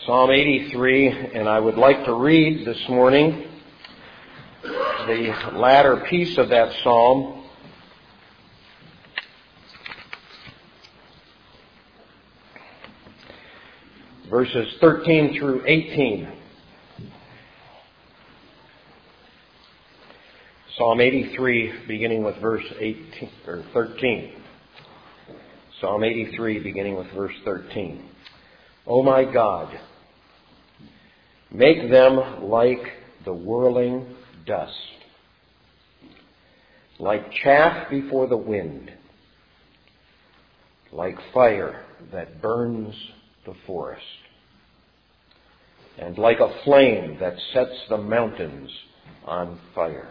Psalm 83, and I would like to read this morning the latter piece of that psalm. Verses 13 through 18. Psalm 83, beginning with verse 13. Psalm 83, beginning with verse 13. O my God, make them like the whirling dust, like chaff before the wind, like fire that burns the forest, and like a flame that sets the mountains on fire.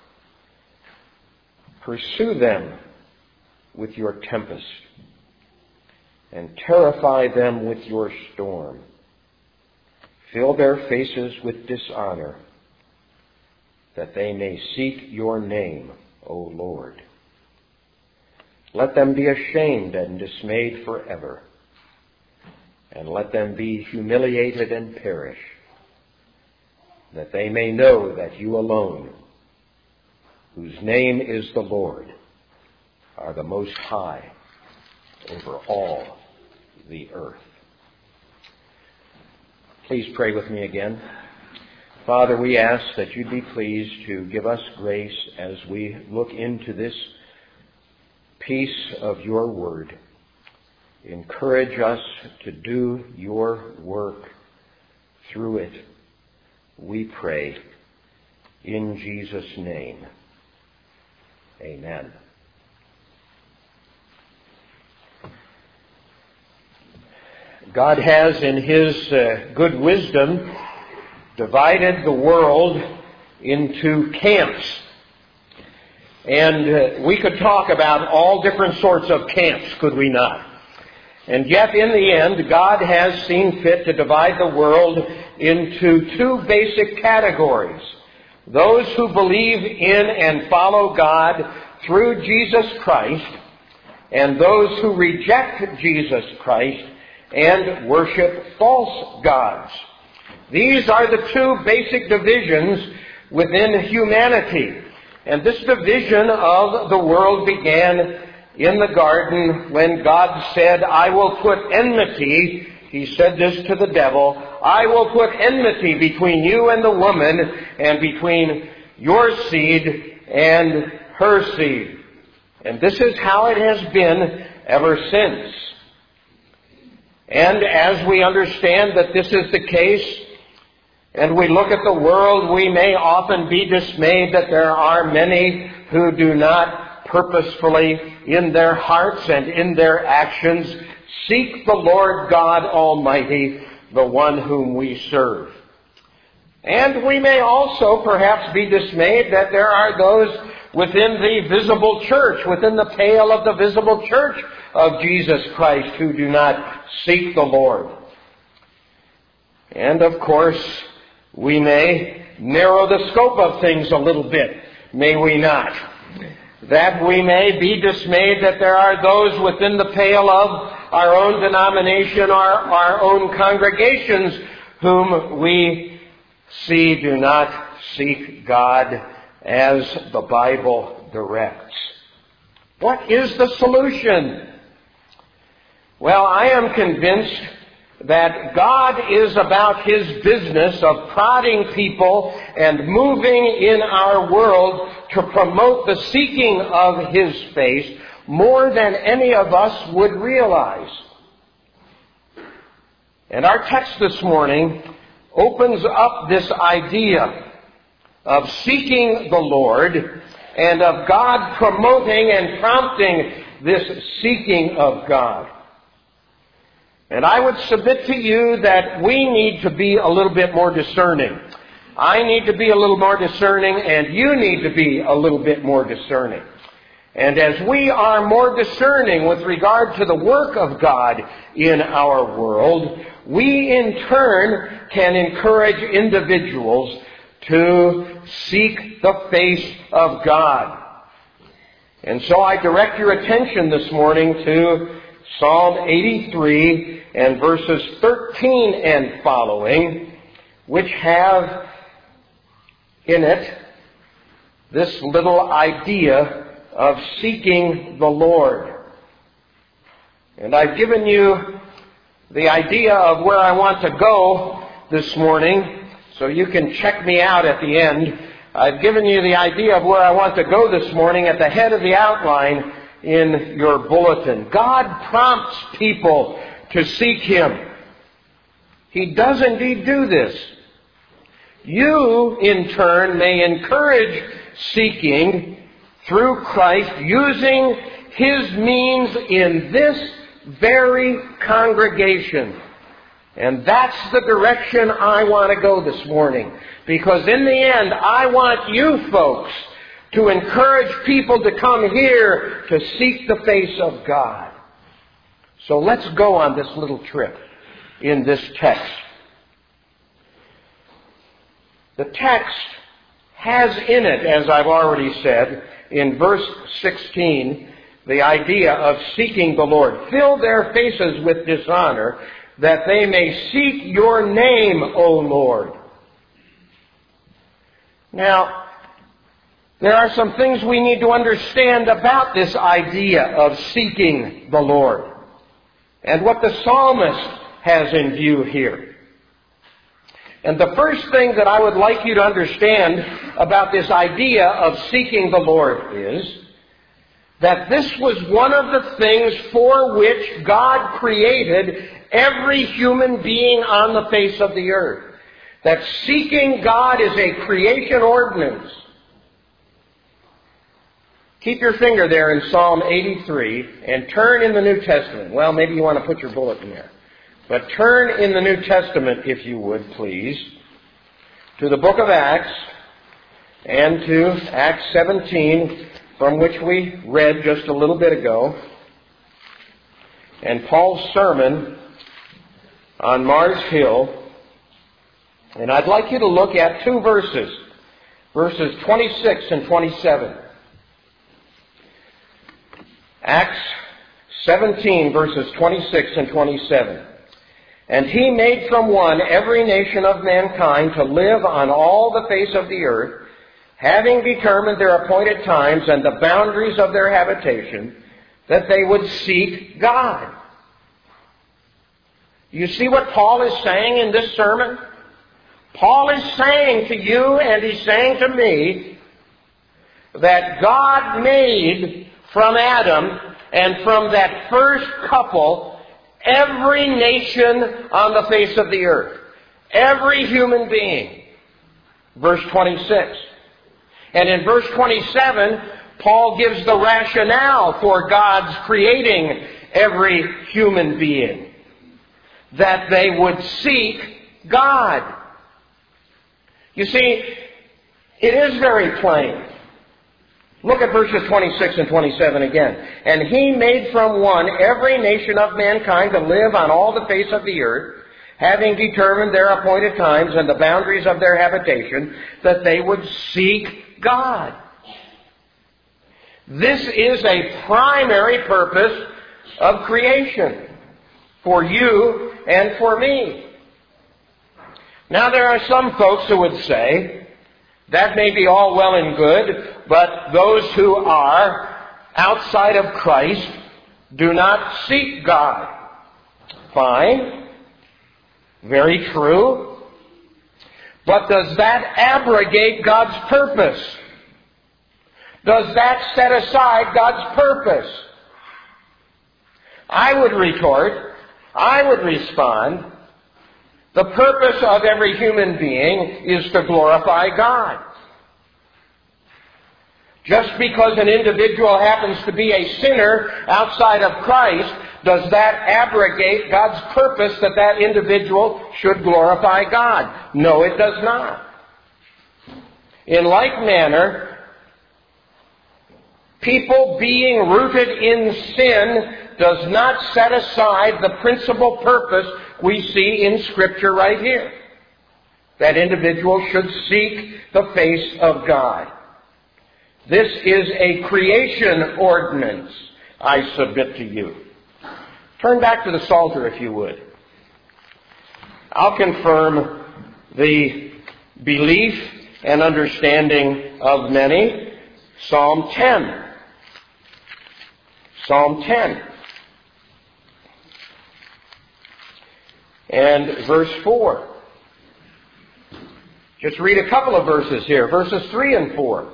Pursue them with your tempest, and terrify them with your storm. Fill their faces with dishonor, that they may seek your name, O Lord. Let them be ashamed and dismayed forever, and let them be humiliated and perish, that they may know that you alone, whose name is the Lord, are the Most High over all the earth. Please pray with me again. Father, we ask that you'd be pleased to give us grace as we look into this piece of your word. Encourage us to do your work through it, we pray, in Jesus' name. Amen. God has, in His good wisdom, divided the world into camps. And we could talk about all different sorts of camps, could we not? And yet, in the end, God has seen fit to divide the world into two basic categories. Those who believe in and follow God through Jesus Christ, and those who reject Jesus Christ and worship false gods. These are the two basic divisions within humanity. And this division of the world began in the garden when God said, I will put enmity, He said this to the devil, I will put enmity between you and the woman, and between your seed and her seed. And this is how it has been ever since. And as we understand that this is the case, and we look at the world, we may often be dismayed that there are many who do not purposefully, in their hearts and in their actions, seek the Lord God Almighty, the one whom we serve. And we may also perhaps be dismayed that there are those within the visible church, within the pale of the visible church of Jesus Christ, who do not seek the Lord. And of course, we may narrow the scope of things a little bit, may we not? That we may be dismayed that there are those within the pale of our own denomination or our own congregations whom we see do not seek God as the Bible directs. What is the solution? Well, I am convinced that God is about His business of prodding people and moving in our world to promote the seeking of His face more than any of us would realize. And our text this morning opens up this idea of seeking the Lord and of God promoting and prompting this seeking of God. And I would submit to you that we need to be a little bit more discerning. I need to be a little more discerning, and you need to be a little bit more discerning. And as we are more discerning with regard to the work of God in our world, we in turn can encourage individuals to seek the face of God. And so I direct your attention this morning to Psalm 83 and verses 13 and following, which have in it this little idea of seeking the Lord. And I've given you the idea of where I want to go this morning, so you can check me out at the end. I've given you the idea of where I want to go this morning at the head of the outline in your bulletin. God prompts people to seek Him. He does indeed do this. You, in turn, may encourage seeking through Christ using His means in this very congregation. And that's the direction I want to go this morning. Because in the end, I want you folks to encourage people to come here to seek the face of God. So let's go on this little trip in this text. The text has in it, as I've already said, in verse 16, the idea of seeking the Lord. Fill their faces with dishonor, that they may seek your name, O Lord. Now, there are some things we need to understand about this idea of seeking the Lord, and what the psalmist has in view here. And the first thing that I would like you to understand about this idea of seeking the Lord is that this was one of the things for which God created every human being on the face of the earth. That seeking God is a creation ordinance. Keep your finger there in Psalm 83 and turn in the New Testament. Well, maybe you want to put your bulletin there. But turn in the New Testament, if you would, please, to the book of Acts and to Acts 17, from which we read just a little bit ago, and Paul's sermon on Mars Hill. And I'd like you to look at two verses, verses 26 and 27. Acts 17, verses 26 and 27. And He made from one every nation of mankind to live on all the face of the earth, having determined their appointed times and the boundaries of their habitation, that they would seek God. You see what Paul is saying in this sermon? Paul is saying to you, and he's saying to me, that God made from Adam and from that first couple every nation on the face of the earth. Every human being. Verse 26. And in verse 27, Paul gives the rationale for God's creating every human being. That they would seek God. You see, it is very plain. Look at verses 26 and 27 again. And He made from one every nation of mankind to live on all the face of the earth, having determined their appointed times and the boundaries of their habitation, that they would seek God. This is a primary purpose of creation for you and for me. Now, there are some folks who would say, that may be all well and good, but those who are outside of Christ do not seek God. Fine. Very true. But does that abrogate God's purpose? Does that set aside God's purpose? I would retort, I would respond, the purpose of every human being is to glorify God. Just because an individual happens to be a sinner outside of Christ, does that abrogate God's purpose that that individual should glorify God? No, it does not. In like manner, people being rooted in sin does not set aside the principal purpose we see in Scripture right here. That individual should seek the face of God. This is a creation ordinance, I submit to you. Turn back to the Psalter, if you would. I'll confirm the belief and understanding of many. Psalm 10. Psalm 10. And verse 4. Just read a couple of verses here. Verses 3 and 4.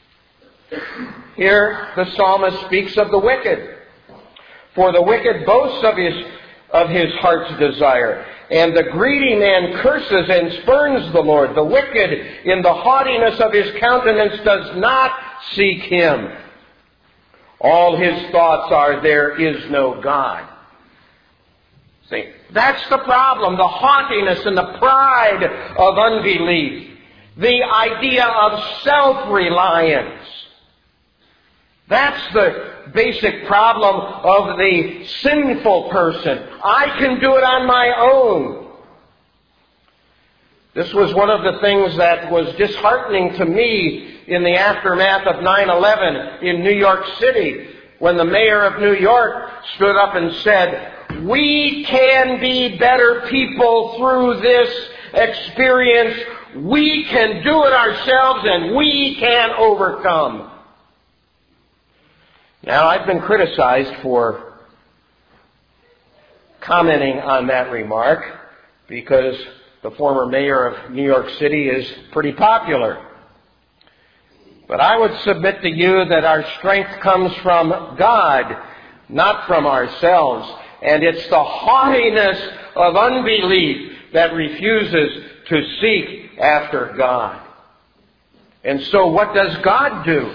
Here the psalmist speaks of the wicked. For the wicked boasts of his heart's desire, and the greedy man curses and spurns the Lord. The wicked, in the haughtiness of his countenance, does not seek him. All his thoughts are, there is no God. See, that's the problem, the haughtiness and the pride of unbelief. The idea of self-reliance. That's the basic problem of the sinful person. I can do it on my own. This was one of the things that was disheartening to me in the aftermath of 9/11 in New York City, when the mayor of New York stood up and said, "We can be better people through this experience. We can do it ourselves and we can overcome." Now, I've been criticized for commenting on that remark because the former mayor of New York City is pretty popular. But I would submit to you that our strength comes from God, not from ourselves. And it's the haughtiness of unbelief that refuses to seek after God. And so what does God do?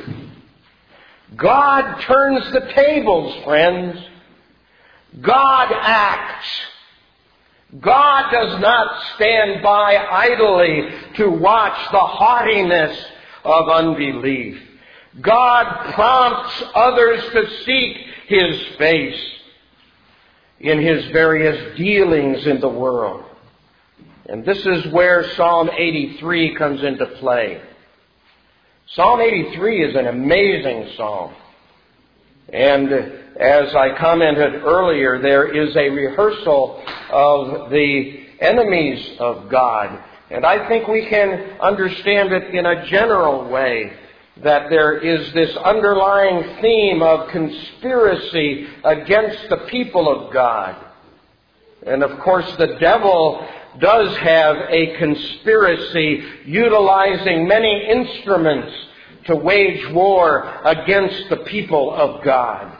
God turns the tables, friends. God acts. God does not stand by idly to watch the haughtiness of unbelief. God prompts others to seek His face in His various dealings in the world. And this is where Psalm 83 comes into play. Psalm 83 is an amazing psalm. And as I commented earlier, there is a rehearsal of the enemies of God. And I think we can understand it in a general way, that there is this underlying theme of conspiracy against the people of God. And of course, the devil does have a conspiracy utilizing many instruments to wage war against the people of God.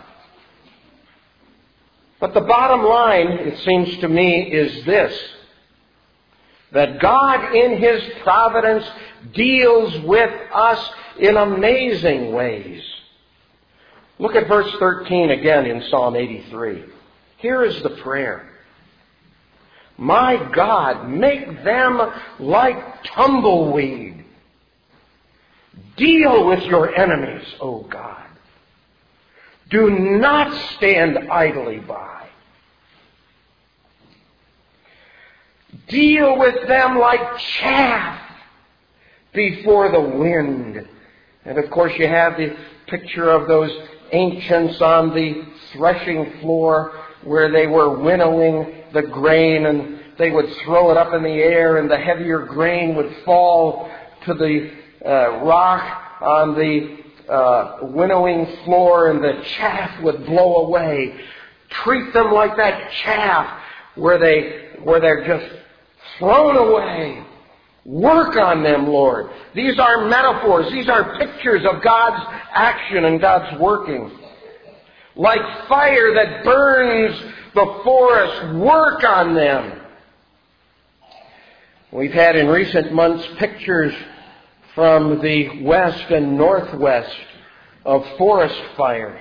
But the bottom line, it seems to me, is this: that God in His providence deals with us in amazing ways. Look at verse 13 again in Psalm 83. Here is the prayer. My God, make them like tumbleweed. Deal with your enemies, O God. Do not stand idly by. Deal with them like chaff before the wind. And of course you have the picture of those ancients on the threshing floor where they were winnowing the grain, and they would throw it up in the air, and the heavier grain would fall to the rock on the winnowing floor, and the chaff would blow away. Treat them like that chaff where they're just thrown away. Work on them, Lord. These are metaphors. These are pictures of God's action and God's working. Like fire that burns the forest, work on them. We've had in recent months pictures from the west and northwest of forest fires.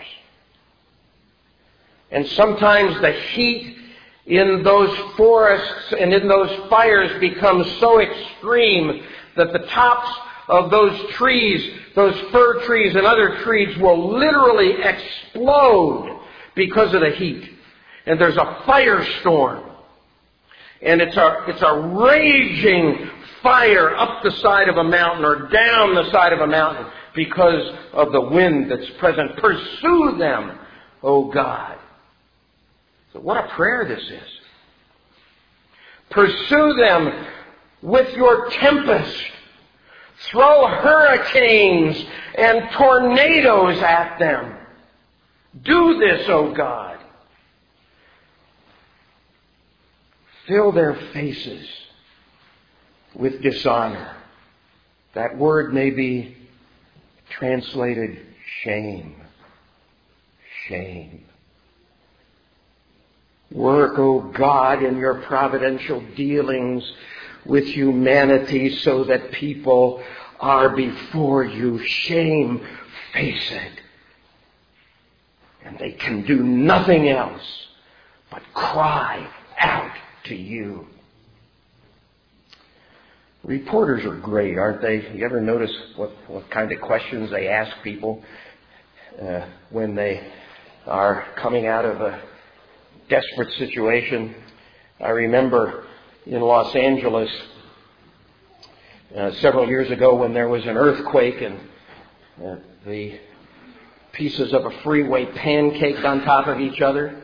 And sometimes the heat in those forests and in those fires becomes so extreme that the tops of those trees, those fir trees and other trees, will literally explode because of the heat. And there's a firestorm. And it's a raging fire up the side of a mountain or down the side of a mountain because of the wind that's present. Pursue them, O God. So what a prayer this is. Pursue them with your tempest. Throw hurricanes and tornadoes at them. Do this, O God. Fill their faces with dishonor. That word may be translated shame. Shame. Work, O God, in your providential dealings with humanity so that people are before you shame-faced. And they can do nothing else but cry out to you. Reporters are great, aren't they? You ever notice what kind of questions they ask people when they are coming out of a desperate situation? I remember in Los Angeles several years ago when there was an earthquake and the pieces of a freeway pancaked on top of each other.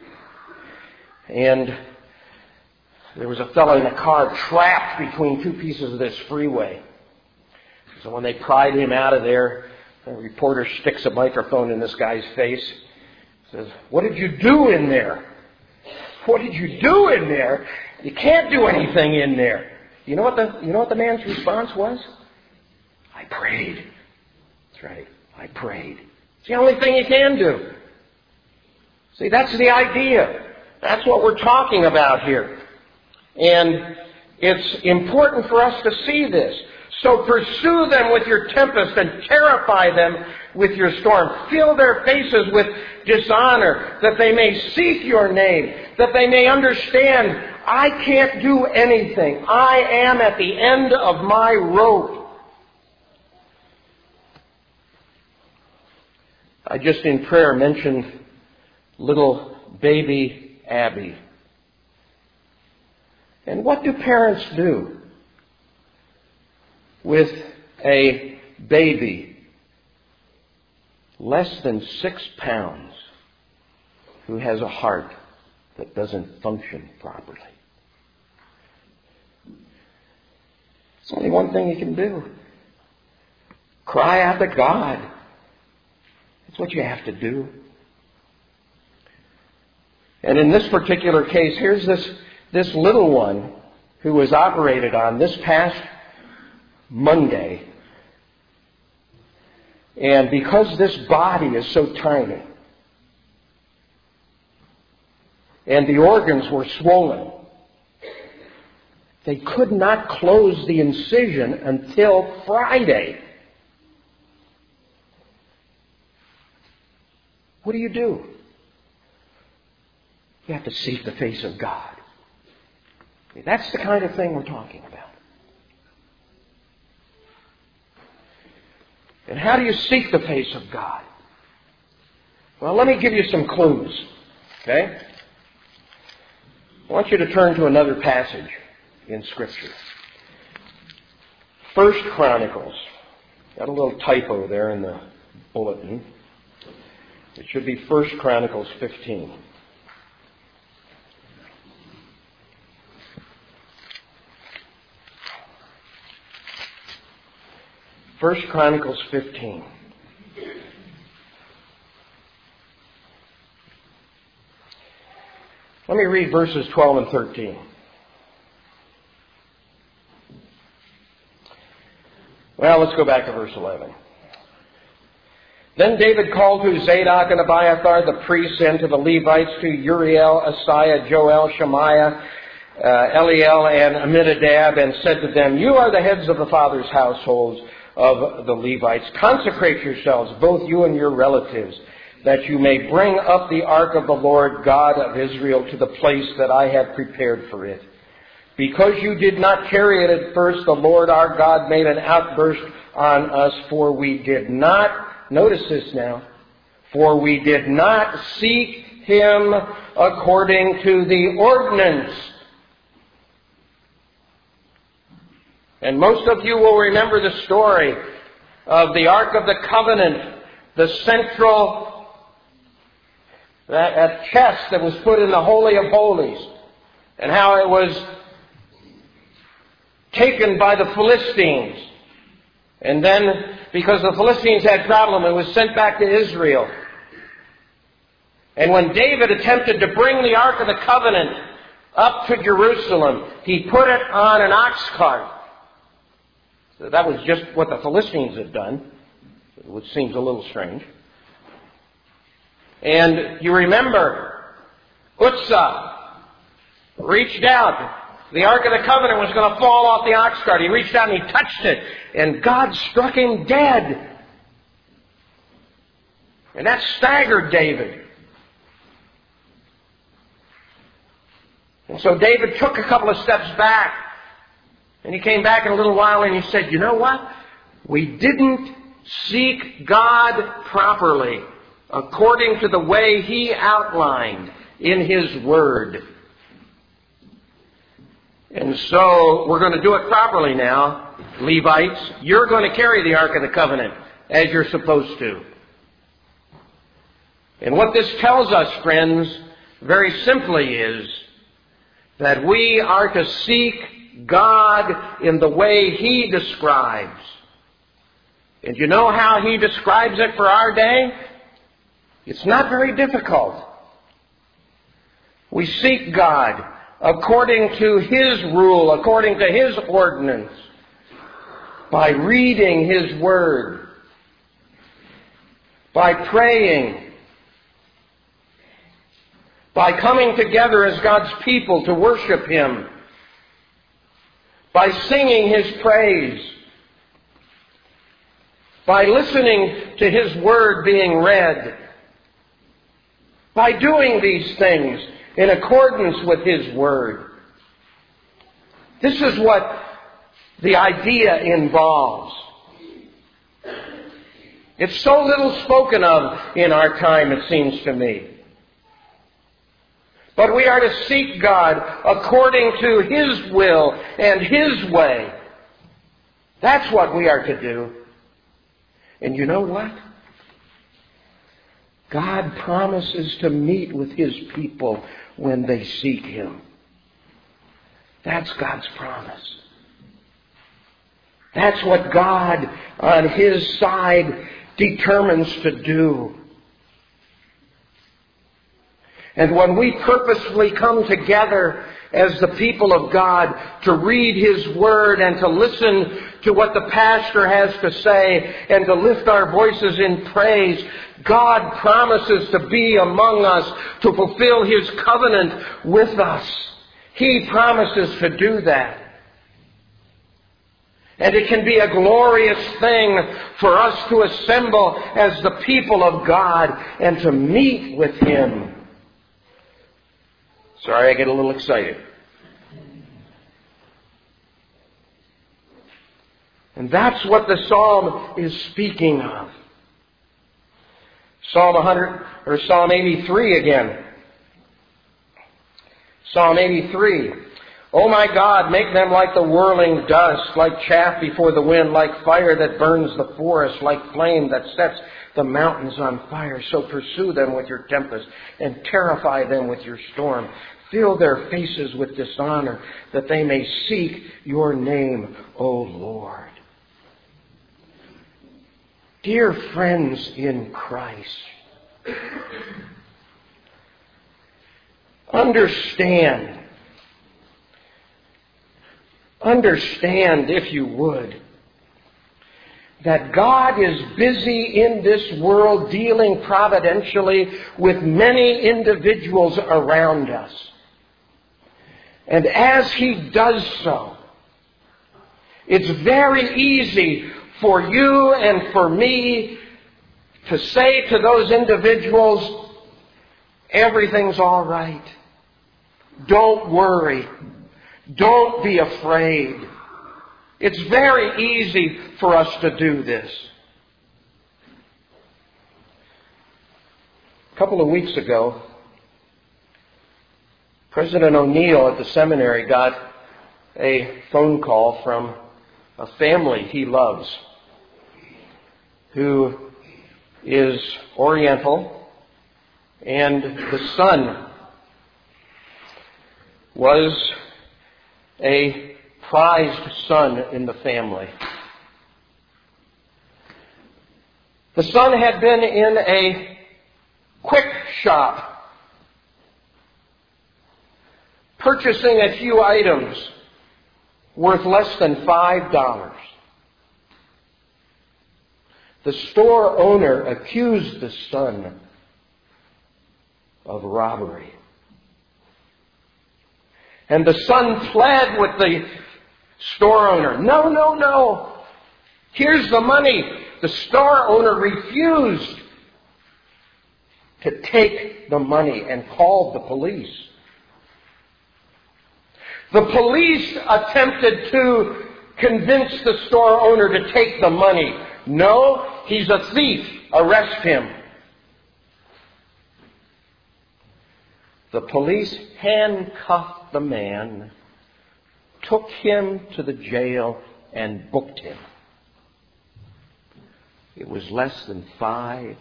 And there was a fellow in a car trapped between two pieces of this freeway. So when they pried him out of there, the reporter sticks a microphone in this guy's face. Says, "What did you do in there? What did you do in there? You can't do anything in there." You know what the man's response was? "I prayed." That's right. I prayed. It's the only thing you can do. See, that's the idea. That's what we're talking about here. And it's important for us to see this. So pursue them with your tempest and terrify them with your storm. Fill their faces with dishonor, that they may seek your name, that they may understand, I can't do anything. I am at the end of my rope. I just in prayer mentioned little baby Abby. And what do parents do with a baby less than 6 pounds who has a heart that doesn't function properly? It's only one thing you can do. Cry out to God. That's what you have to do. And in this particular case, here's this little one who was operated on this past Monday. And because this body is so tiny, and the organs were swollen, they could not close the incision until Friday. What do? You have to seek the face of God. That's the kind of thing we're talking about. And how do you seek the face of God? Well, let me give you some clues. Okay? I want you to turn to another passage in Scripture. 1 Chronicles. Got a little typo there in the bulletin. It should be 1 Chronicles 15. 1 Chronicles 15. Let me read verses 12 and 13. Well, let's go back to verse 11. Then David called to Zadok and Abiathar the priests and to the Levites, to Uriel, Asaiah, Joel, Shemaiah, Eliel, and Amminadab, and said to them, "You are the heads of the fathers' households of the Levites. Consecrate yourselves, both you and your relatives, that you may bring up the ark of the Lord God of Israel to the place that I have prepared for it. Because you did not carry it at first, the Lord our God made an outburst on us, for we did not," notice this now, "for we did not seek him according to the ordinance." And most of you will remember the story of the Ark of the Covenant, the central that chest that was put in the Holy of Holies, and how it was taken by the Philistines. And then, because the Philistines had problem, it was sent back to Israel. And when David attempted to bring the Ark of the Covenant up to Jerusalem, he put it on an ox cart. So that was just what the Philistines had done, which seems a little strange. And you remember, Uzzah reached out. The Ark of the Covenant was going to fall off the ox cart. He reached out and he touched it, and God struck him dead. And that staggered David. And so David took a couple of steps back, and he came back in a little while and he said, you know what? We didn't seek God properly according to the way He outlined in His Word. And so we're going to do it properly now, Levites. You're going to carry the Ark of the Covenant as you're supposed to. And what this tells us, friends, very simply is that we are to seek God in the way He describes. And you know how He describes it for our day? It's not very difficult. We seek God according to His rule, according to His ordinance, by reading His Word, by praying, by coming together as God's people to worship Him, by singing His praise, by listening to His Word being read, by doing these things in accordance with His Word. This is what the idea involves. It's so little spoken of in our time, it seems to me. But we are to seek God according to His will and His way. That's what we are to do. And you know what? God promises to meet with His people when they seek Him. That's God's promise. That's what God on His side determines to do. And when we purposefully come together as the people of God to read His Word and to listen to what the pastor has to say and to lift our voices in praise, God promises to be among us to fulfill His covenant with us. He promises to do that. And it can be a glorious thing for us to assemble as the people of God and to meet with Him. Sorry, I get a little excited. And that's what the psalm is speaking of. Psalm 83 again. Psalm 83. O my God, make them like the whirling dust, like chaff before the wind, like fire that burns the forest, like flame that sets the mountains on fire. So pursue them with your tempest and terrify them with your storm. Fill their faces with dishonor, that they may seek your name, O Lord. Dear friends in Christ, understand, if you would, that God is busy in this world dealing providentially with many individuals around us. And as He does so, it's very easy for you and for me to say to those individuals, everything's all right. Don't worry. Don't be afraid. It's very easy for us to do this. A couple of weeks ago, President O'Neill at the seminary got a phone call from a family he loves who is Oriental And the son was a prized son in the family. The son had been in a quick shop, purchasing a few items worth less than $5. The store owner accused the son of robbery. And the son pled with the store owner. No, no, no. Here's the money. The store owner refused to take the money and called the police. The police attempted to convince the store owner to take the money. No, he's a thief. Arrest him. The police handcuffed the man, took him to the jail, and booked him. It was less than $5.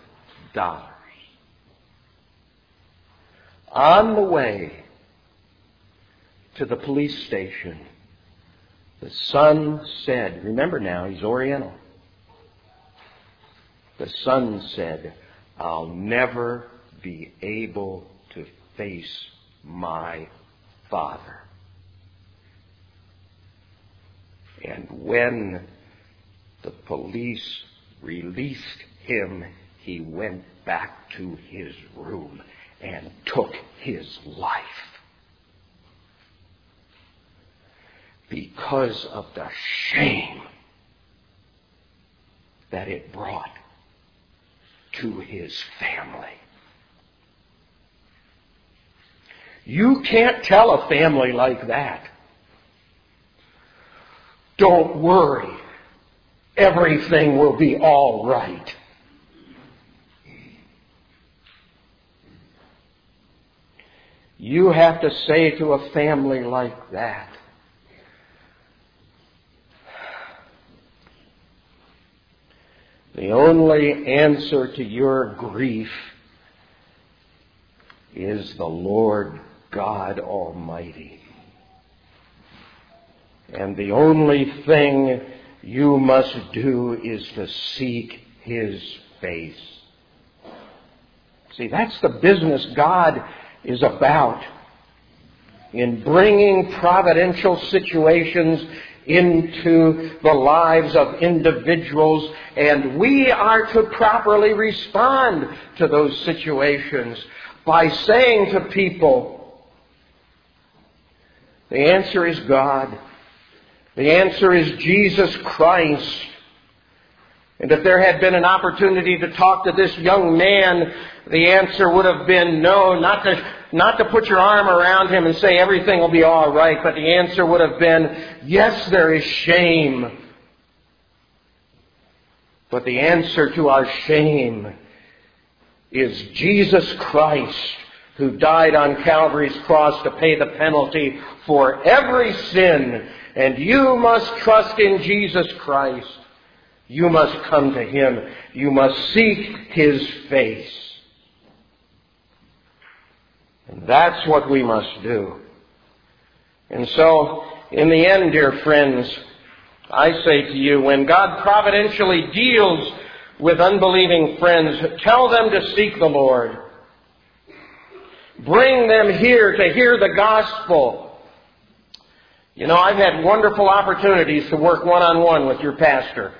On the way to the police station, the son said, remember now, he's Oriental. The son said, I'll never be able to face my father. And when the police released him, he went back to his room and took his life. Because of the shame that it brought to his family. You can't tell a family like that, don't worry, everything will be all right. You have to say to a family like that, the only answer to your grief is the Lord God Almighty. And the only thing you must do is to seek His face. See, that's the business God is about in bringing providential situations into the lives of individuals, and we are to properly respond to those situations by saying to people, the answer is God. The answer is Jesus Christ. And if there had been an opportunity to talk to this young man, the answer would have been no, not to put your arm around him and say everything will be all right, but the answer would have been, yes, there is shame. But the answer to our shame is Jesus Christ, who died on Calvary's cross to pay the penalty for every sin. And you must trust in Jesus Christ. You must come to Him. You must seek His face. And that's what we must do. And so, in the end, dear friends, I say to you, when God providentially deals with unbelieving friends, tell them to seek the Lord. Bring them here to hear the gospel. You know, I've had wonderful opportunities to work one-on-one with your pastor.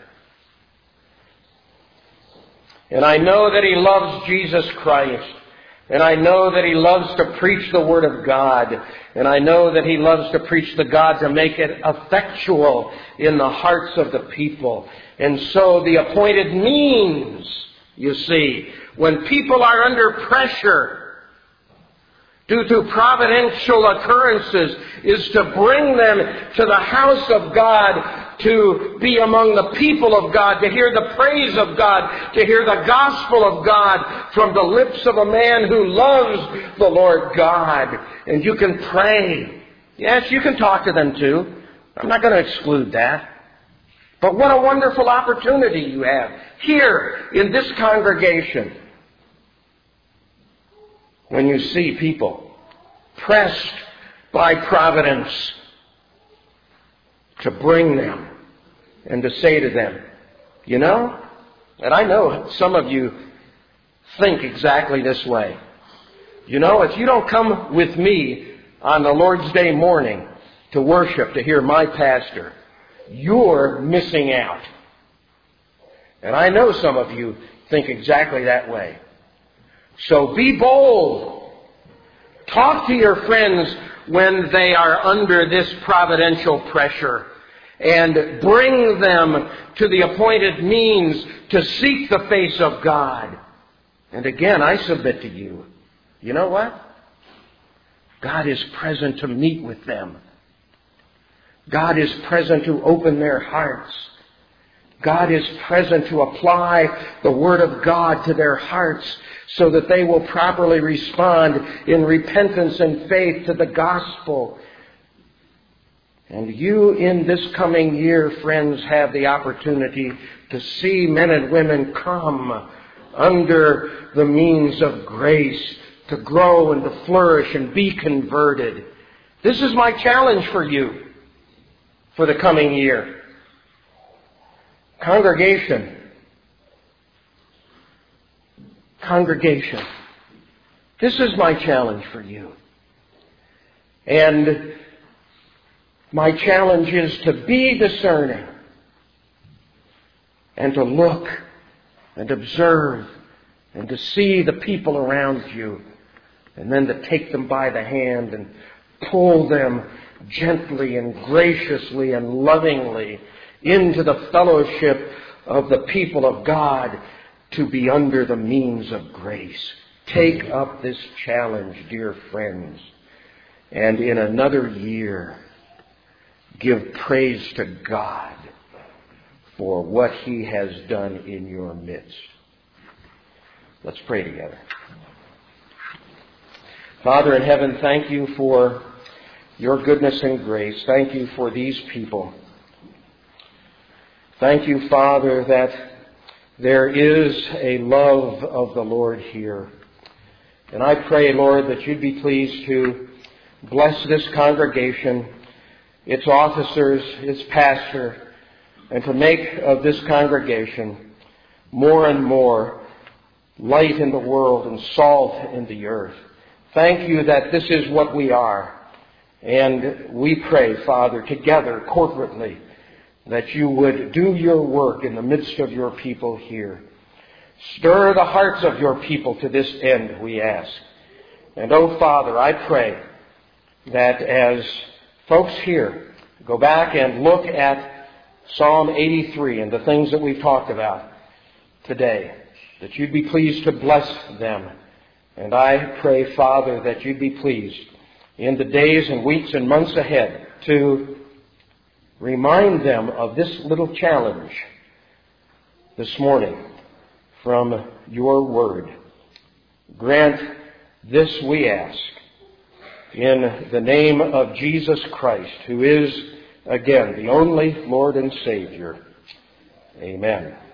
And I know that he loves Jesus Christ. And I know that he loves to preach the Word of God. And I know that he loves to preach the God to make it effectual in the hearts of the people. And so the appointed means, you see, when people are under pressure due to providential occurrences, is to bring them to the house of God, to be among the people of God, to hear the praise of God, to hear the gospel of God from the lips of a man who loves the Lord God. And you can pray. Yes, you can talk to them too. I'm not going to exclude that. But what a wonderful opportunity you have here in this congregation when you see people pressed by providence to bring them and to say to them, you know, and I know some of you think exactly this way. You know, if you don't come with me on the Lord's Day morning to worship, to hear my pastor, you're missing out. And I know some of you think exactly that way. So be bold. Talk to your friends when they are under this providential pressure, and bring them to the appointed means to seek the face of God. And again, I submit to you, you know what? God is present to meet with them. God is present to open their hearts. God is present to apply the Word of God to their hearts so that they will properly respond in repentance and faith to the gospel. And you in this coming year, friends, have the opportunity to see men and women come under the means of grace, to grow and to flourish and be converted. This is my challenge for you for the coming year. Congregation. This is my challenge for you. And my challenge is to be discerning and to look and observe and to see the people around you, and then to take them by the hand and pull them gently and graciously and lovingly into the fellowship of the people of God to be under the means of grace. Take up this challenge, dear friends, and in another year, give praise to God for what He has done in your midst. Let's pray together. Father in heaven, thank you for your goodness and grace. Thank you for these people. Thank you, Father, that there is a love of the Lord here. And I pray, Lord, that you'd be pleased to bless this congregation, its officers, its pastor, and to make of this congregation more and more light in the world and salt in the earth. Thank you that this is what we are. And we pray, Father, together, corporately, that you would do your work in the midst of your people here. Stir the hearts of your people to this end, we ask. And, oh, Father, I pray that as folks here go back and look at Psalm 83 and the things that we've talked about today, that you'd be pleased to bless them. And I pray, Father, that you'd be pleased in the days and weeks and months ahead to remind them of this little challenge this morning from your word. Grant this, we ask, in the name of Jesus Christ, who is, again, the only Lord and Savior. Amen.